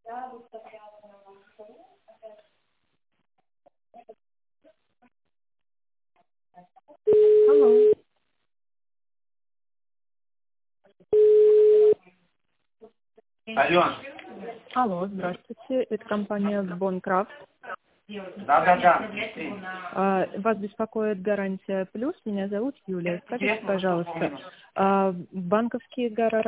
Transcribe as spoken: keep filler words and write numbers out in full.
Алло. Алло. Алло, здравствуйте. Это компания Бонкрафт. Да-да-да. А, Вас беспокоит гарантия плюс. Меня зовут Юлия. Скажите, пожалуйста, а банковские гарантии